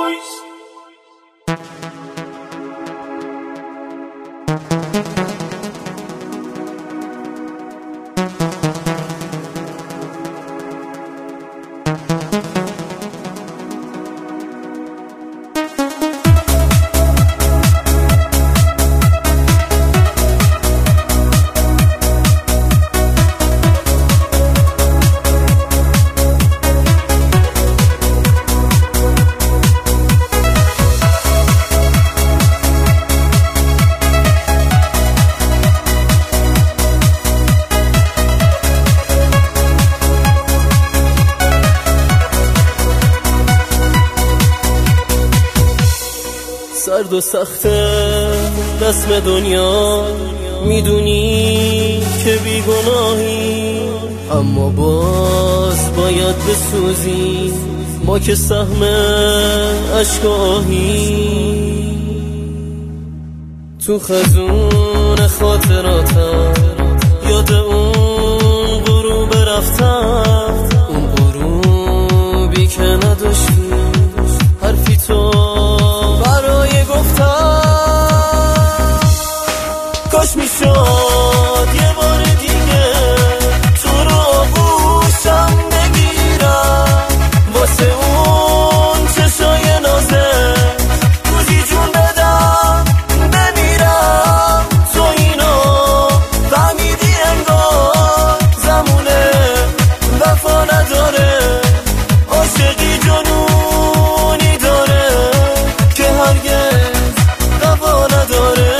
سرد و سخته رسم دنیا، میدونی که بیگناهی، اما باز باید بسوزی، ما که سهم عشق و آهی. تو خزون خاطراتم یاد اون غروب رفتم، اون غروبی که نداشتی حرفی تو برای گفتم. کاش میشد یه بار دیگه تو رو آغوشم بگیرم، واسه اون چشای نازه روزی جون بدم بمیرم. تو اینو فهمیدی انگار زمونه وفا نداره، عاشقی جنونی داره که هرگز قوا نداره.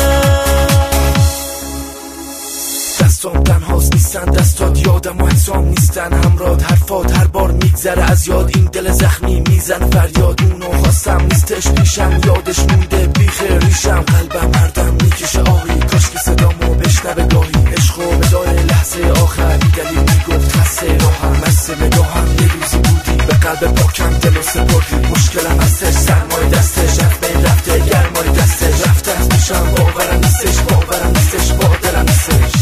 دستام تنهاست نیستن، دستات یادم و انسان نیستن، همراه حرفات هر بار میگذره از یاد، این دل زخمی میزن فریاد. اونو خواستم نیستش پیشم، یادش مونده بیخ ریشم، قلبم هردم میکشه آهی، کاش که صدامو بشنوه گاهی. عشق و بدای لحظه آخر بیدلیل میگفت خسته راهم، مست نگاهم یه روزی بودی به قلب پاکم دلو سپردی. مشکلم هستش سرمای دستش، رفته رفته گرمای دستش، رفته از پیشم باورم نیستش، باورم نیستش، با دلم نیستش.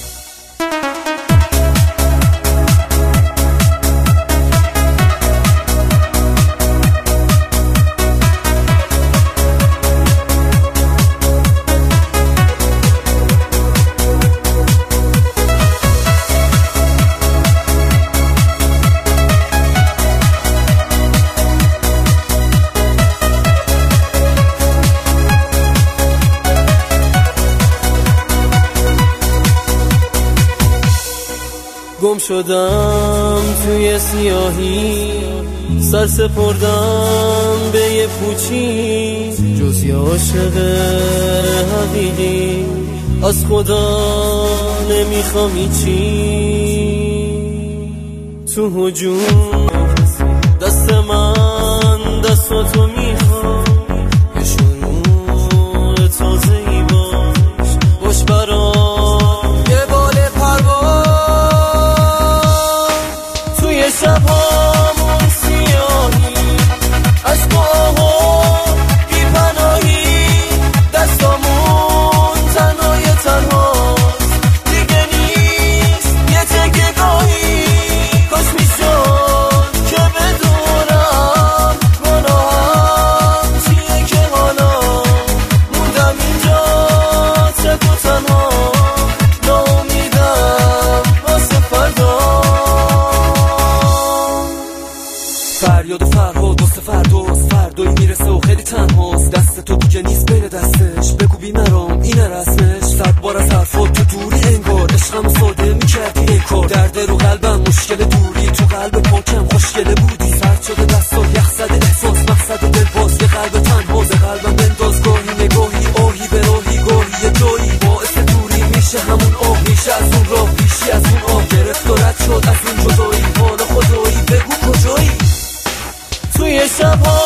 گم شدم توی سیاهی، سر سپردم به یه پوچی، جز یه عاشق حقیقی از خدا نمیخوام هیچی. تو هجوم دست من دستاتو میخوام، یه شروع تازه ای باش برام یه بال پرواز. شبامون سیاهی، عشقاها بی پناهی، دستامون تنهای تنهاست، دیگه نیست یه تکه گاهی. کاش میشد که بدونم گناهم چیه که حالا موندم اینجا تک و تنها، ناامیدم واسه فردا. فریاد و فرهاد واسه فرداست، فردایی میرسه و خیلی تنهاست، دست تو دیگه نیست بین دستش، بگو بی مرام اینه رسمش. 100 بار از حرفات تو دوری انگار، عشقم ساده میکردی انکار، درد رو قلبم مشکل دوری، تو قلب پاکم خوشگله بودی. سرد شده دستا یخ زده احساس، مقصد دل باز یه قلب تنها، به قلبم بنداز گاهی نگاهی، آهی به راهی گاهی یه جایی، باعث دوری میشه همون آه، میشه از اون راه پیشی از اون آه، گرفت و رد شد از اون جدایی، حالا خدایی بگو کجایی. توی شبها